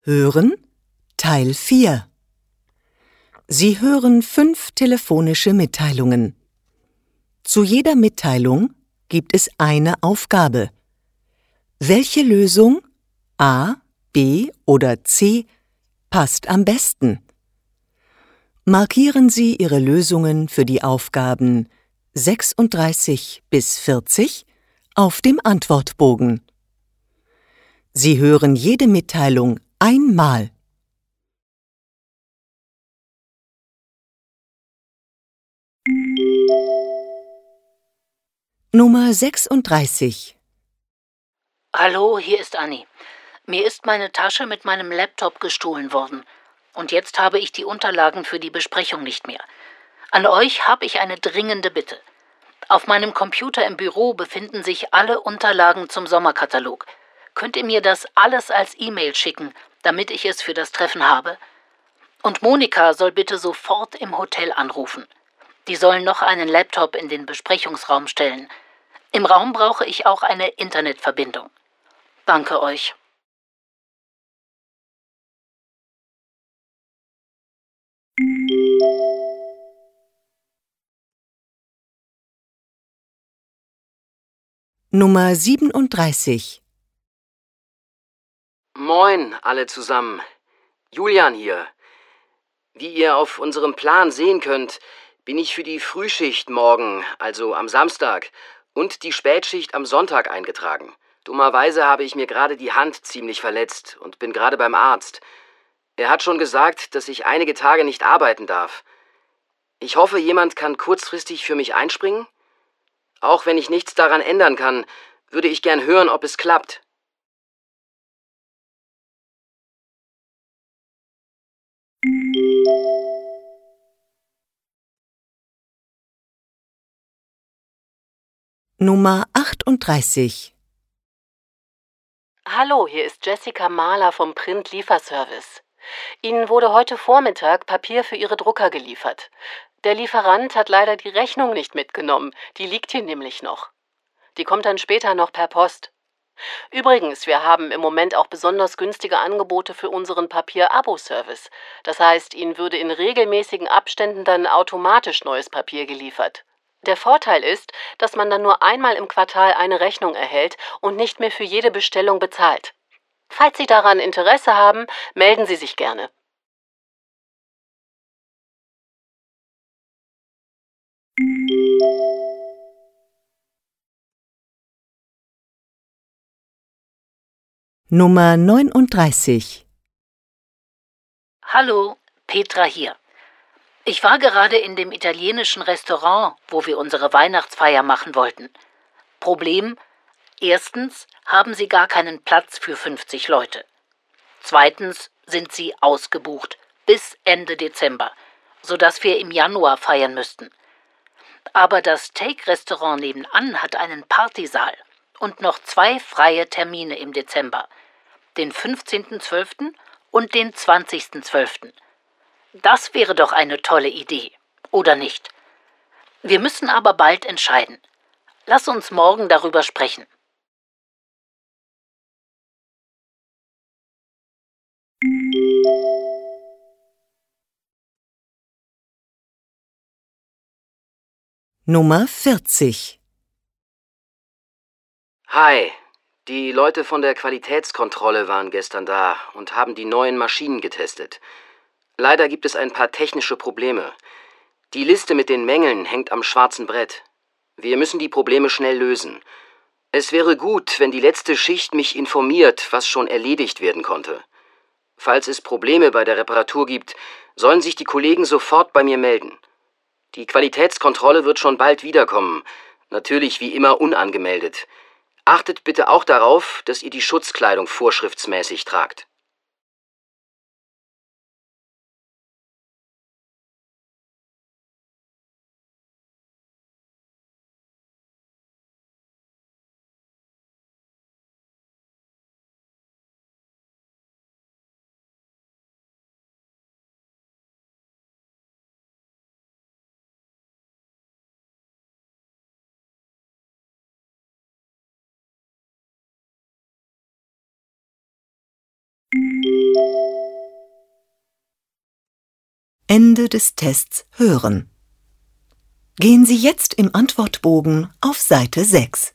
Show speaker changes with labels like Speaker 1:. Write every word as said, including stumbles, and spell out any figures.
Speaker 1: Hören Teil vier. Sie hören fünf telefonische Mitteilungen. Zu jeder Mitteilung gibt es eine Aufgabe. Welche Lösung, A, B oder C, passt am besten? Markieren Sie Ihre Lösungen für die Aufgaben sechsunddreißig bis vierzig auf dem Antwortbogen. Sie hören jede Mitteilung einmal. Nummer sechsunddreißig.
Speaker 2: Hallo, hier ist Anni. Mir ist meine Tasche mit meinem Laptop gestohlen worden. Und jetzt habe ich die Unterlagen für die Besprechung nicht mehr. An euch habe ich eine dringende Bitte. Auf meinem Computer im Büro befinden sich alle Unterlagen zum Sommerkatalog. Könnt ihr mir das alles als E-Mail schicken, damit ich es für das Treffen habe? Und Monika soll bitte sofort im Hotel anrufen. Die sollen noch einen Laptop in den Besprechungsraum stellen. Im Raum brauche ich auch eine Internetverbindung. Danke euch.
Speaker 1: Nummer siebenunddreißig.
Speaker 3: Moin, alle zusammen. Julian hier. Wie ihr auf unserem Plan sehen könnt, bin ich für die Frühschicht morgen, also am Samstag, und die Spätschicht am Sonntag eingetragen. Dummerweise habe ich mir gerade die Hand ziemlich verletzt und bin gerade beim Arzt. Er hat schon gesagt, dass ich einige Tage nicht arbeiten darf. Ich hoffe, jemand kann kurzfristig für mich einspringen. Auch wenn ich nichts daran ändern kann, würde ich gern hören, ob es klappt.
Speaker 1: Nummer achtunddreißig.
Speaker 4: Hallo, hier ist Jessica Mahler vom Print-Lieferservice. Ihnen wurde heute Vormittag Papier für Ihre Drucker geliefert. Der Lieferant hat leider die Rechnung nicht mitgenommen, die liegt hier nämlich noch. Die kommt dann später noch per Post. Übrigens, wir haben im Moment auch besonders günstige Angebote für unseren Papier-Abo-Service. Das heißt, Ihnen würde in regelmäßigen Abständen dann automatisch neues Papier geliefert. Der Vorteil ist, dass man dann nur einmal im Quartal eine Rechnung erhält und nicht mehr für jede Bestellung bezahlt. Falls Sie daran Interesse haben, melden Sie sich gerne.
Speaker 1: Nummer neununddreißig.
Speaker 2: Hallo, Petra hier. Ich war gerade in dem italienischen Restaurant, wo wir unsere Weihnachtsfeier machen wollten. Problem: Erstens haben sie gar keinen Platz für fünfzig Leute. Zweitens sind sie ausgebucht bis Ende Dezember, sodass wir im Januar feiern müssten. Aber das Take-Restaurant nebenan hat einen Partysaal und noch zwei freie Termine im Dezember, den fünfzehnten zwölften und den zwanzigsten zwölften Das wäre doch eine tolle Idee, oder nicht? Wir müssen aber bald entscheiden. Lass uns morgen darüber sprechen.
Speaker 1: Nummer vierzig.
Speaker 3: Hi, die Leute von der Qualitätskontrolle waren gestern da und haben die neuen Maschinen getestet. Leider gibt es ein paar technische Probleme. Die Liste mit den Mängeln hängt am schwarzen Brett. Wir müssen die Probleme schnell lösen. Es wäre gut, wenn die letzte Schicht mich informiert, was schon erledigt werden konnte. Falls es Probleme bei der Reparatur gibt, sollen sich die Kollegen sofort bei mir melden. Die Qualitätskontrolle wird schon bald wiederkommen, natürlich wie immer unangemeldet. Achtet bitte auch darauf, dass ihr die Schutzkleidung vorschriftsmäßig tragt.
Speaker 1: Ende des Tests hören. Gehen Sie jetzt im Antwortbogen auf Seite sechs.